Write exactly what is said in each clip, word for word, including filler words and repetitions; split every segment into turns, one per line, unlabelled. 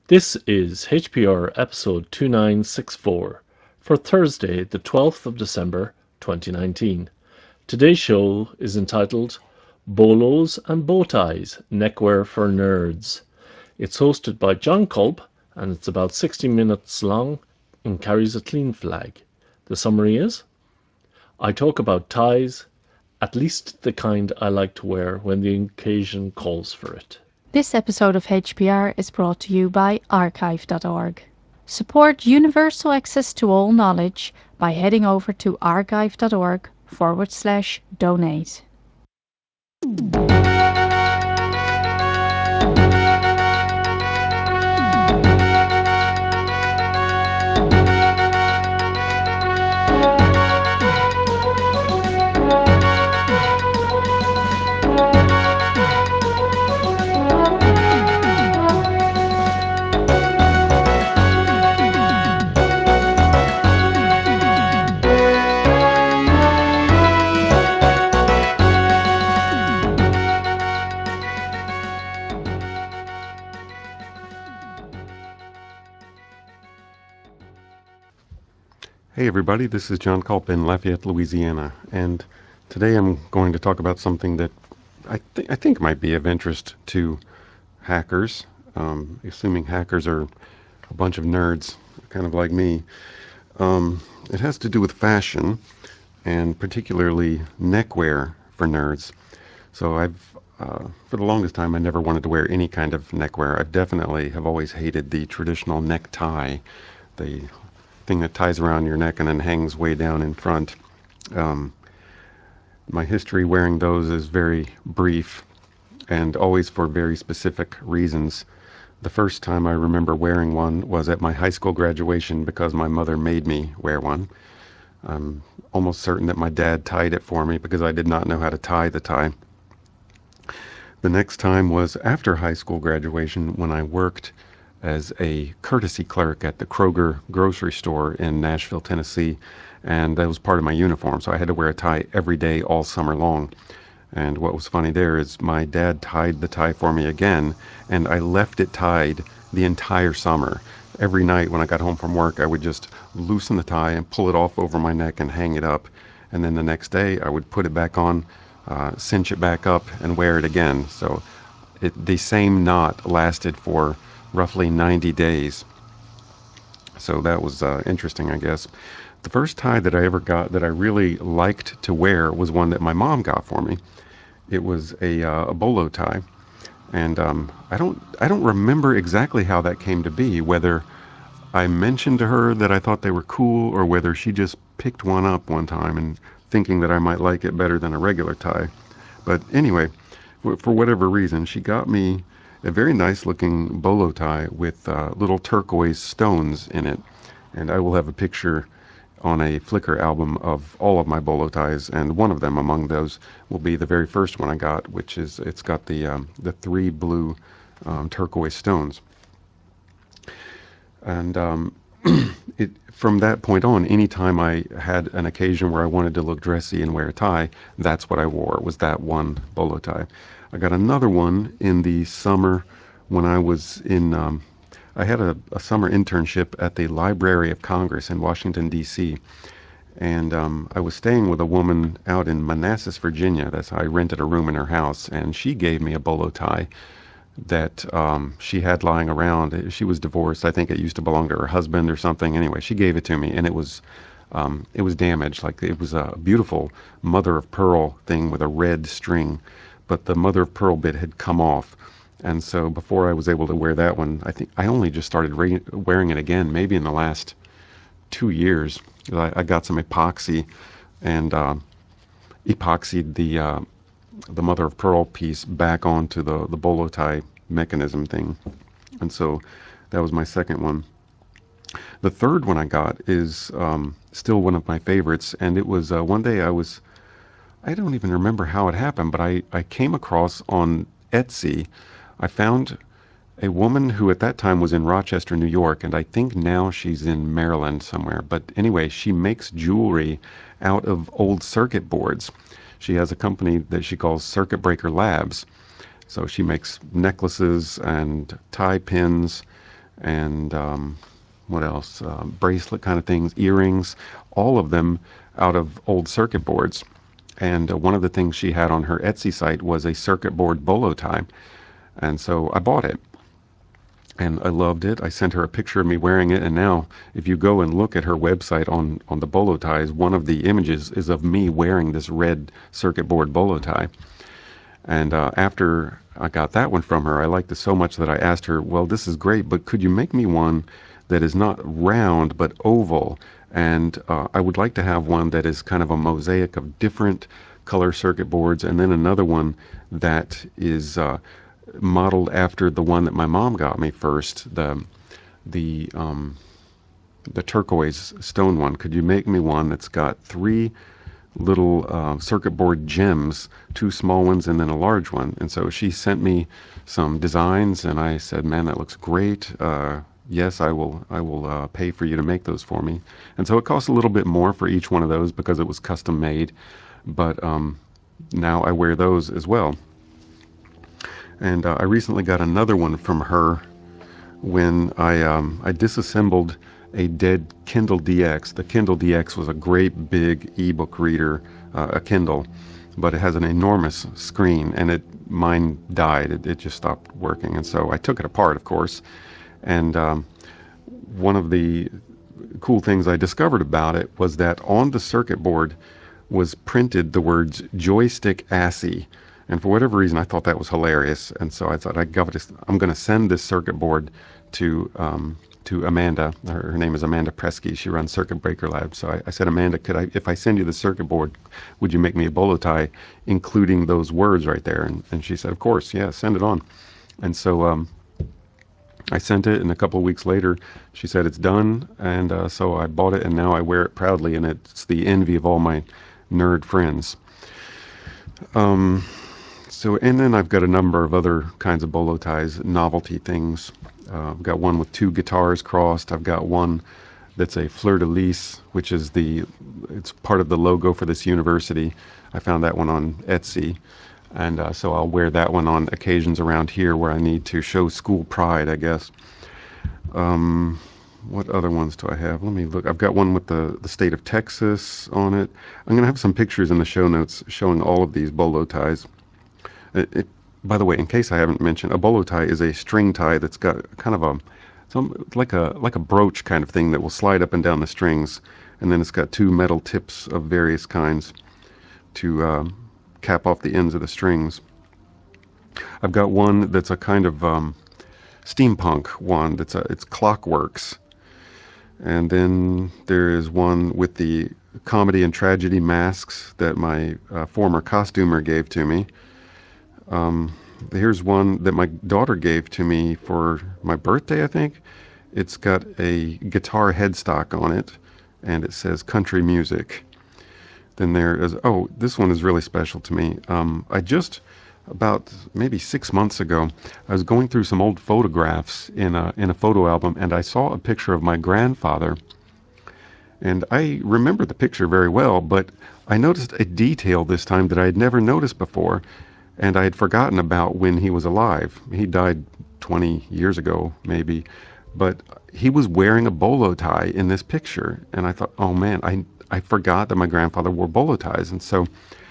This is H P R episode two nine six four for Thursday, the twelfth of December, twenty nineteen. Today's show is entitled Bolos and Bow Ties Neckwear for Nerds. It's hosted by John Culp and it's about sixty minutes long and carries a clean flag. The summary is I talk about ties, at least the kind I like to wear when the occasion calls for it.
This episode of H P R is brought to you by archive dot org. Support universal access to all knowledge by heading over to archive.org forward slash donate.
Hey everybody, this is John Culp in Lafayette, Louisiana, and today I'm going to talk about something that I, th- I think might be of interest to hackers, um, assuming hackers are a bunch of nerds, kind of like me. Um, it has to do with fashion, and particularly neckwear for nerds. So I've, uh, for the longest time, I never wanted to wear any kind of neckwear. I definitely have always hated the traditional necktie, the thing that ties around your neck and then hangs way down in front. Um, my history wearing those is very brief and always for very specific reasons. The first time I remember wearing one was at my high school graduation because my mother made me wear one. I'm almost certain that my dad tied it for me because I did not know how to tie the tie. The next time was after high school graduation when I worked as a courtesy clerk at the Kroger grocery store in Nashville, Tennessee, and that was part of my uniform, so I had to wear a tie every day all summer long. And what was funny there is my dad tied the tie for me again, and I left it tied the entire summer. Every night when I got home from work, I would just loosen the tie and pull it off over my neck and hang it up. And then the next day, I would put it back on, uh, cinch it back up, and wear it again. So it, the same knot lasted for roughly ninety days. So that was uh, interesting, I guess. The first tie that I ever got that I really liked to wear was one that my mom got for me. It was a, uh, a bolo tie, and um, I don't I don't remember exactly how that came to be. Whether I mentioned to her that I thought they were cool, or whether she just picked one up one time and thinking that I might like it better than a regular tie. But anyway, for whatever reason, she got me a very nice looking bolo tie with uh, little turquoise stones in it. And I will have a picture on a Flickr album of all of my bolo ties, and one of them among those will be the very first one I got, which is it's got the um, the three blue um, turquoise stones. And um, it from that point on, anytime I had an occasion where I wanted to look dressy and wear a tie, that's what I wore, was that one bolo tie. I got another one in the summer when I was in, um, I had a, a summer internship at the Library of Congress in Washington, D C. And um, I was staying with a woman out in Manassas, Virginia. That's how I rented a room in her house, and she gave me a bolo tie that um, she had lying around. She was divorced. I think it used to belong to her husband or something. Anyway, she gave it to me, and it was um, it was damaged. Like it was a beautiful mother of pearl thing with a red string, but the mother of pearl bit had come off. And so before I was able to wear that one, I think I only just started re- wearing it again, maybe in the last two years. I, I got some epoxy and uh, epoxied the uh, the mother of pearl piece back onto the the bolo tie mechanism thing, and so that was my second one. The third one I got is um, still one of my favorites, and it was uh, one day I was I don't even remember how it happened, but I I came across on Etsy. I found a woman who at that time was in Rochester, New York, and I think now she's in Maryland somewhere. But anyway, she makes jewelry out of old circuit boards. She has a company that she calls Circuit Breaker Labs. So she makes necklaces and tie pins and um, what else? Uh, bracelet kind of things, earrings, all of them out of old circuit boards. And uh, one of the things she had on her Etsy site was a circuit board bolo tie. And so I bought it. And I loved it. I sent her a picture of me wearing it. And now, if you go and look at her website on, on the bolo ties, one of the images is of me wearing this red circuit board bolo tie. And uh, after I got that one from her, I liked it so much that I asked her, well, this is great, but could you make me one that is not round but oval? And uh, I would like to have one that is kind of a mosaic of different color circuit boards, and then another one that is uh, modeled after the one that my mom got me first, the the um, the turquoise stone one. Could you make me one that's got three little uh, circuit board gems, two small ones and then a large one? And so she sent me some designs, and I said, "Man, that looks great. Uh, yes, I will. I will uh, pay for you to make those for me." And so it cost a little bit more for each one of those because it was custom made, but um, now I wear those as well. And uh, I recently got another one from her when I um, I disassembled a dead Kindle D X. The Kindle D X was a great big ebook reader, uh, a Kindle, but it has an enormous screen, and it mine died. It, it just stopped working, and so I took it apart, of course. And um, one of the cool things I discovered about it was that on the circuit board was printed the words joystick assy. And for whatever reason, I thought that was hilarious. And so I thought, I got to, I'm going to send this circuit board to um, to Amanda. Her, her name is Amanda Presky. She runs Circuit Breaker Lab. So I, I said, Amanda, could I, if I send you the circuit board, would you make me a bolo tie, including those words right there? And, and she said, of course, yeah, send it on. And so um, I sent it, and a couple of weeks later, she said it's done, and uh, so I bought it, and now I wear it proudly, and it's the envy of all my nerd friends. Um, so, and then I've got a number of other kinds of bolo ties, novelty things. Uh, I've got one with two guitars crossed. I've got one that's a fleur de lis, which is the it's part of the logo for this university. I found that one on Etsy, and uh, so I'll wear that one on occasions around here where I need to show school pride, I guess. Um, what other ones do I have? Let me look. I've got one with the, the state of Texas on it. I'm going to have some pictures in the show notes showing all of these bolo ties. It, it, by the way, in case I haven't mentioned, a bolo tie is a string tie that's got kind of a some like a like a brooch kind of thing that will slide up and down the strings, and then it's got two metal tips of various kinds to um, cap off the ends of the strings. I've got one that's a kind of um, steampunk one that's a it's Clockworks. And then there is one with the comedy and tragedy masks that my uh, former costumer gave to me. Um, here's one that my daughter gave to me for my birthday, I think. It's got a guitar headstock on it, and it says country music. Then there is, oh, this one is really special to me. Um, I just, about maybe six months ago, I was going through some old photographs in a, in a photo album, and I saw a picture of my grandfather. And I remember the picture very well, but I noticed a detail this time that I had never noticed before, and I had forgotten about when he was alive. He died twenty years ago, maybe, but he was wearing a bolo tie in this picture, and I thought, oh man, I I forgot that my grandfather wore bolo ties, and so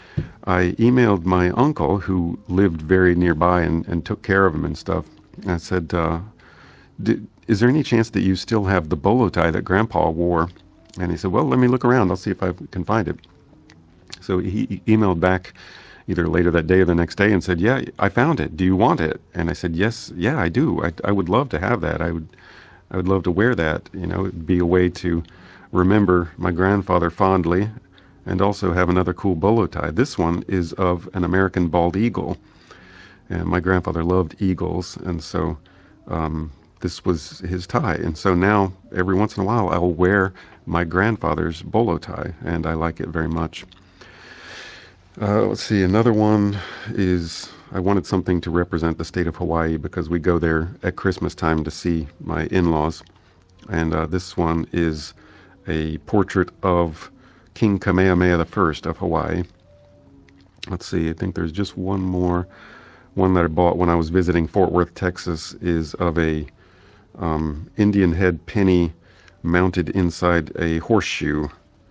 I emailed my uncle, who lived very nearby and, and took care of him and stuff. And I said, uh, is there any chance that you still have the bolo tie that Grandpa wore? And he said, well, let me look around. I'll see if I can find it. So he emailed back either later that day or the next day and said, yeah, I found it. Do you want it? And I said, yes, yeah, I do. I, I would love to have that. I would, I would love to wear that. You know, it'd be a way to remember my grandfather fondly and also have another cool bolo tie. This one is of an American bald eagle. And my grandfather loved eagles. And so um, this was his tie. And so now every once in a while I'll wear my grandfather's bolo tie, and I like it very much. Uh, let's see, another one is I wanted something to represent the state of Hawaii because we go there at Christmas time to see my in-laws. And uh, this one is a portrait of King Kamehameha the First of Hawaii. Let's see, I think there's just one more. One that I bought when I was visiting Fort Worth, Texas, is of a um, Indian head penny mounted inside a horseshoe.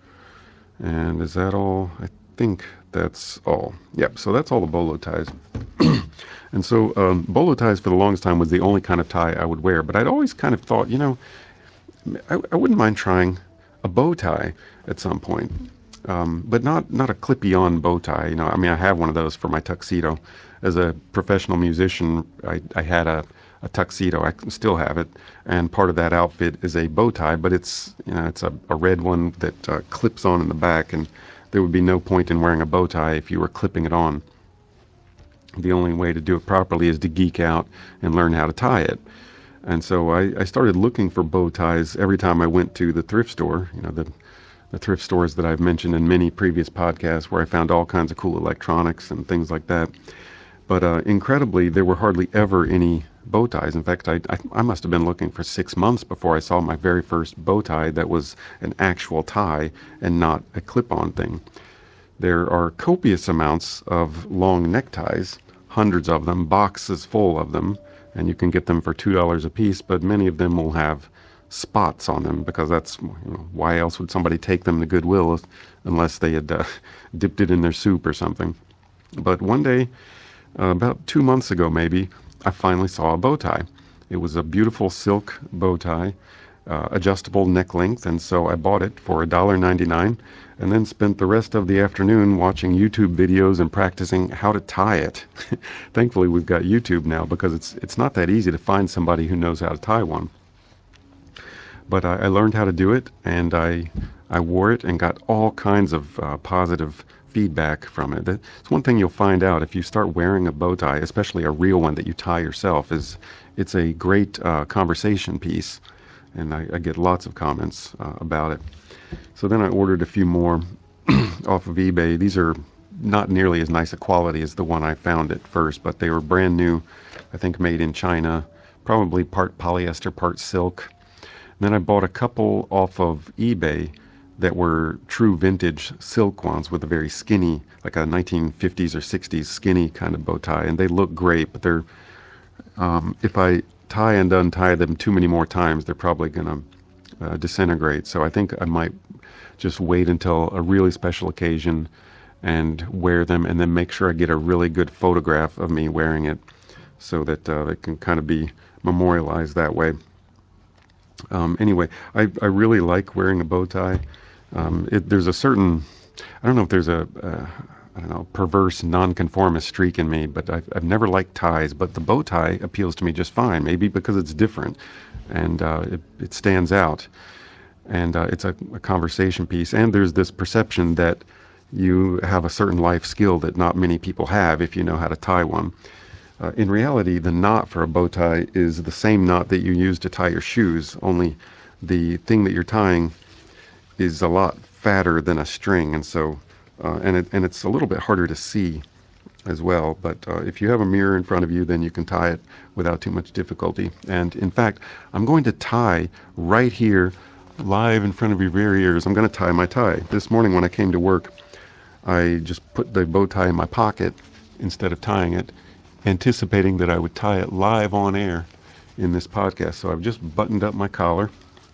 And is that all? I think that's all. Yep, so that's all the bolo ties. And so um, bolo ties for the longest time was the only kind of tie I would wear. But I'd always kind of thought, you know, I, I wouldn't mind trying a bow tie at some point. Um, but not, not a clippy-on bow tie. You know, I mean, I have one of those for my tuxedo. As a professional musician, I, I had a, a tuxedo. I can still have it, and part of that outfit is a bow tie. But it's you know it's a, a red one that uh, clips on in the back, and there would be no point in wearing a bow tie if you were clipping it on. The only way to do it properly is to geek out and learn how to tie it. And so I, I started looking for bow ties every time I went to the thrift store. You know the the thrift stores that I've mentioned in many previous podcasts, where I found all kinds of cool electronics and things like that. But uh, incredibly, there were hardly ever any bow ties. In fact, I, I, I must have been looking for six months before I saw my very first bow tie that was an actual tie and not a clip-on thing. There are copious amounts of long neckties, hundreds of them, boxes full of them, and you can get them for two dollars a piece, but many of them will have spots on them because that's, you know, why else would somebody take them to Goodwill unless they had uh, dipped it in their soup or something. But one day, uh, about two months ago maybe, I finally saw a bow tie. It was a beautiful silk bow tie, uh, adjustable neck length, and so I bought it for a dollar ninety-nine, and then spent the rest of the afternoon watching YouTube videos and practicing how to tie it. Thankfully, we've got YouTube now because it's it's not that easy to find somebody who knows how to tie one. But I, I learned how to do it, and I I wore it and got all kinds of uh, positive feedback from it. It's one thing you'll find out if you start wearing a bow tie, especially a real one that you tie yourself, is it's a great uh, conversation piece, and I, I get lots of comments uh, about it. So then I ordered a few more off of eBay. These are not nearly as nice a quality as the one I found at first, but they were brand new, I think made in China, probably part polyester, part silk. Then I bought a couple off of eBay that were true vintage silk ones with a very skinny, like a nineteen fifties or sixties skinny kind of bow tie, and they look great, but they're um, if I tie and untie them too many more times, they're probably going to uh, disintegrate. So I think I might just wait until a really special occasion and wear them, and then make sure I get a really good photograph of me wearing it, so that uh, it can kind of be memorialized that way. Um, anyway, I, I really like wearing a bow tie. Um, it, there's a certain, I don't know if there's a, uh, I don't know, perverse nonconformist streak in me, but I've, I've never liked ties. But the bow tie appeals to me just fine, maybe because it's different and uh, it, it stands out. And uh, it's a, a conversation piece. And there's this perception that you have a certain life skill that not many people have if you know how to tie one. Uh, in reality, the knot for a bow tie is the same knot that you use to tie your shoes, only the thing that you're tying is a lot fatter than a string, and so uh, and it, and it's a little bit harder to see as well. But uh, if you have a mirror in front of you, then you can tie it without too much difficulty. And in fact, I'm going to tie right here, live in front of your very ears. I'm going to tie my tie. This morning when I came to work, I just put the bow tie in my pocket instead of tying it, anticipating that I would tie it live on air in this podcast. So I've just buttoned up my collar,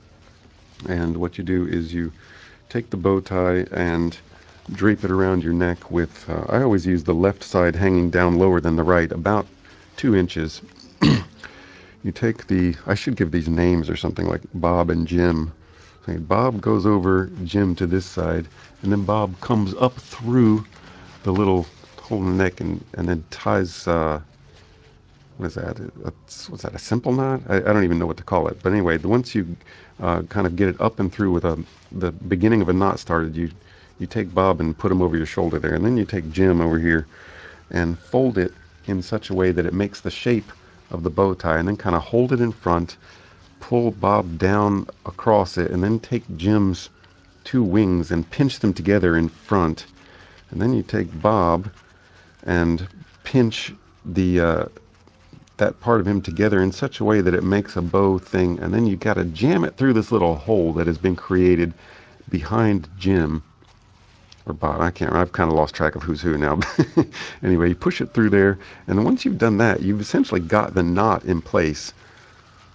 and what you do is you take the bow tie and drape it around your neck with, uh, I always use the left side hanging down lower than the right, about two inches. You take the, I should give these names or something like Bob and Jim. So Bob goes over Jim to this side, and then Bob comes up through the little hole in the neck and, and then ties, uh, what is that? That's, what's that, a simple knot? I, I don't even know what to call it. But anyway, once you uh, kind of get it up and through with a, the beginning of a knot started, you, you take Bob and put him over your shoulder there. And then you take Jim over here and fold it in such a way that it makes the shape of the bow tie, and then kind of hold it in front, pull Bob down across it, and then take Jim's two wings and pinch them together in front. And then you take Bob and pinch the uh, that part of him together in such a way that it makes a bow thing, and then you got to jam it through this little hole that has been created behind Jim or Bob. I can't. I've kind of lost track of who's who now. Anyway, you push it through there, and then once you've done that, you've essentially got the knot in place.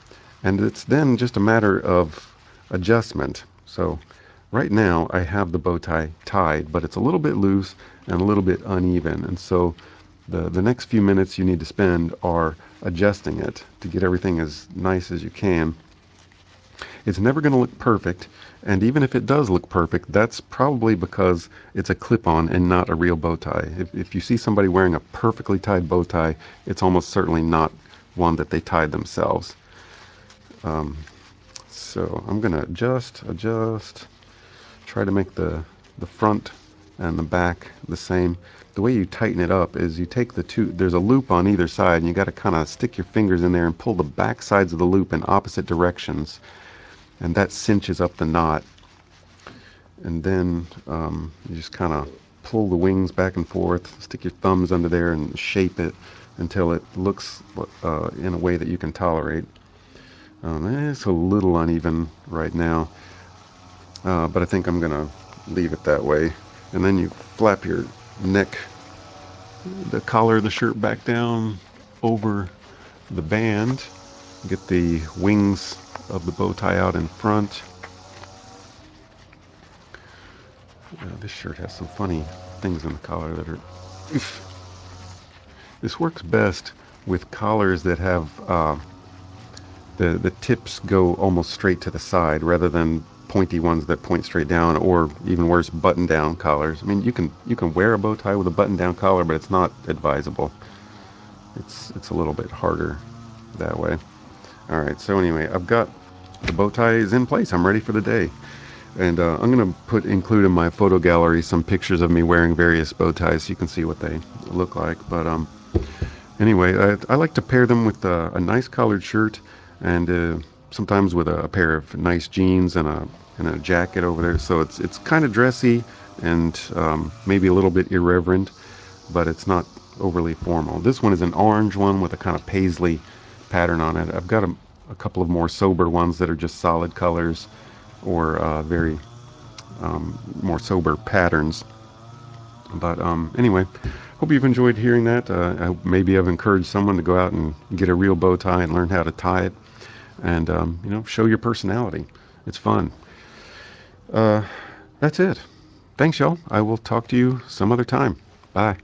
And it's then just a matter of adjustment. So right now I have the bow tie tied, but it's a little bit loose and a little bit uneven. And so the, the next few minutes you need to spend are adjusting it to get everything as nice as you can. It's never going to look perfect, and even if it does look perfect, that's probably because it's a clip-on and not a real bow tie. If, if you see somebody wearing a perfectly tied bow tie, it's almost certainly not one that they tied themselves. Um, so I'm going to adjust, adjust, try to make the, the front and the back the same. The way you tighten it up is you take the two, there's a loop on either side, and you got to kind of stick your fingers in there and pull the back sides of the loop in opposite directions, and that cinches up the knot. And then um, you just kind of pull the wings back and forth, stick your thumbs under there and shape it until it looks uh, in a way that you can tolerate. Um, it's a little uneven right now, uh, but I think I'm gonna leave it that way. And then you flap your neck, the collar of the shirt back down over the band, get the wings of the bow tie out in front. Uh, this shirt has some funny things in the collar that are... This works best with collars that have uh, the, the tips go almost straight to the side rather than pointy ones that point straight down, or even worse, button-down collars. I mean, you can you can wear a bow tie with a button-down collar, but it's not advisable. It's, it's a little bit harder that way. All right, so anyway, I've got the bow tie is in place. I'm ready for the day. And uh, I'm going to put include in my photo gallery some pictures of me wearing various bow ties so you can see what they look like. But um, anyway, I, I like to pair them with a, a nice collared shirt, and uh, sometimes with a, a pair of nice jeans and a and a jacket over there. So it's it's kind of dressy and um, maybe a little bit irreverent, but it's not overly formal. This one is an orange one with a kind of paisley pattern on it. I've got a, a couple of more sober ones that are just solid colors or uh, very um, more sober patterns. But um, anyway, hope you've enjoyed hearing that. Uh, I, maybe I've encouraged someone to go out and get a real bow tie and learn how to tie it, and um, you know, show your personality. It's fun. Uh, that's it. Thanks, y'all. I will talk to you some other time. Bye.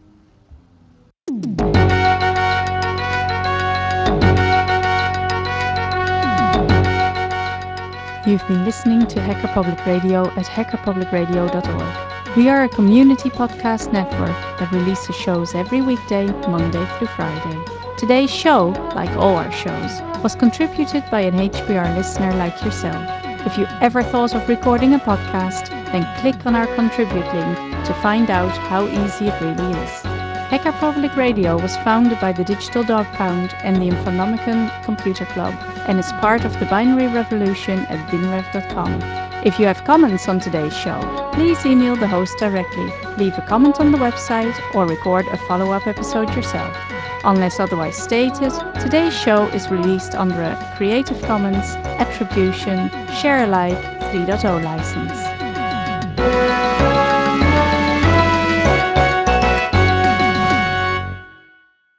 You've been listening to Hacker Public Radio at hacker public radio dot org. We are a community podcast network that releases shows every weekday, Monday through Friday. Today's show, like all our shows, was contributed by an H P R listener like yourself. If you ever thought of recording a podcast, then click on our contribute link to find out how easy it really is. Hacker Public Radio was founded by the Digital Dog Pound and the Infonomicon Computer Club and is part of the Binary Revolution at binrev dot com. If you have comments on today's show, please email the host directly, leave a comment on the website, or record a follow-up episode yourself. Unless otherwise stated, today's show is released under a Creative Commons Attribution Share Alike three point oh license.